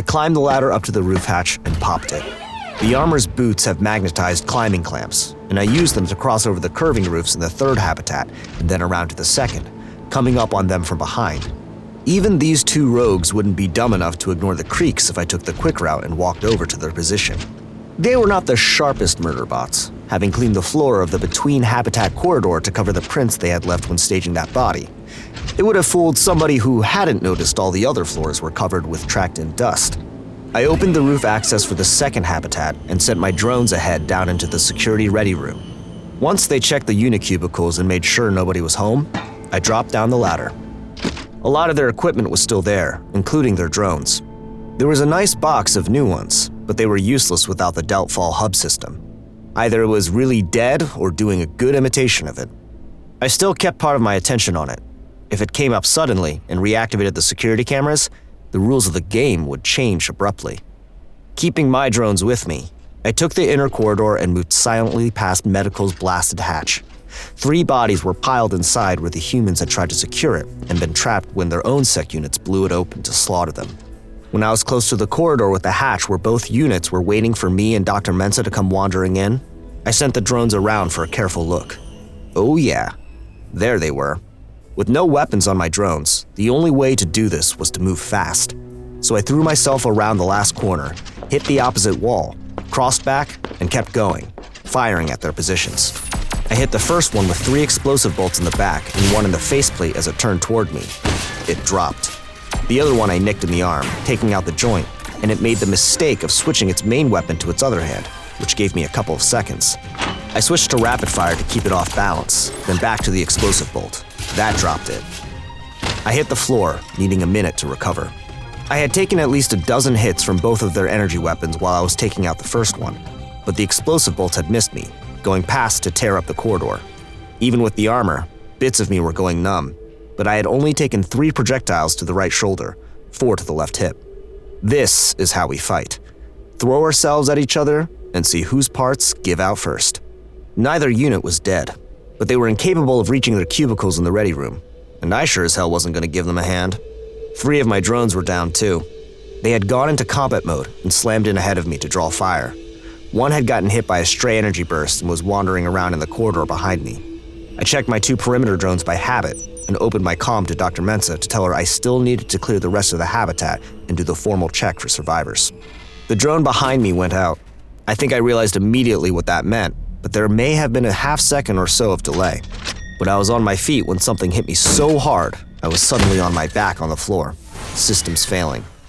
I climbed the ladder up to the roof hatch and popped it. The armor's boots have magnetized climbing clamps, and I used them to cross over the curving roofs in the third habitat and then around to the second, coming up on them from behind. Even these two rogues wouldn't be dumb enough to ignore the creaks if I took the quick route and walked over to their position. They were not the sharpest murder bots, having cleaned the floor of the between-habitat corridor to cover the prints they had left when staging that body. It would have fooled somebody who hadn't noticed all the other floors were covered with tracked-in dust. I opened the roof access for the second habitat and sent my drones ahead down into the security-ready room. Once they checked the unit cubicles and made sure nobody was home, I dropped down the ladder. A lot of their equipment was still there, including their drones. There was a nice box of new ones, but they were useless without the Deltfall hub system. Either it was really dead or doing a good imitation of it. I still kept part of my attention on it. If it came up suddenly and reactivated the security cameras, the rules of the game would change abruptly. Keeping my drones with me, I took the inner corridor and moved silently past Medical's blasted hatch. 3 bodies were piled inside where the humans had tried to secure it and been trapped when their own sec units blew it open to slaughter them. When I was close to the corridor with the hatch where both units were waiting for me and Dr. Mensah to come wandering in, I sent the drones around for a careful look. Oh yeah, there they were. With no weapons on my drones, the only way to do this was to move fast. So I threw myself around the last corner, hit the opposite wall, crossed back, and kept going, firing at their positions. I hit the first one with 3 explosive bolts in the back and one in the faceplate as it turned toward me. It dropped. The other one I nicked in the arm, taking out the joint, and it made the mistake of switching its main weapon to its other hand, which gave me a couple of seconds. I switched to rapid fire to keep it off balance, then back to the explosive bolt. That dropped it. I hit the floor, needing a minute to recover. I had taken at least a dozen hits from both of their energy weapons while I was taking out the first one, but the explosive bolts had missed me, going past to tear up the corridor. Even with the armor, bits of me were going numb, but I had only taken 3 projectiles to the right shoulder, 4 to the left hip. This is how we fight. Throw ourselves at each other and see whose parts give out first. Neither unit was dead, but they were incapable of reaching their cubicles in the ready room, and I sure as hell wasn't going to give them a hand. 3 of my drones were down too. They had gone into combat mode and slammed in ahead of me to draw fire. One had gotten hit by a stray energy burst and was wandering around in the corridor behind me. I checked my 2 perimeter drones by habit and opened my comm to Dr. Mensah to tell her I still needed to clear the rest of the habitat and do the formal check for survivors. The drone behind me went out. I think I realized immediately what that meant, but there may have been a half second or so of delay. But I was on my feet when something hit me so hard, I was suddenly on my back on the floor, systems failing.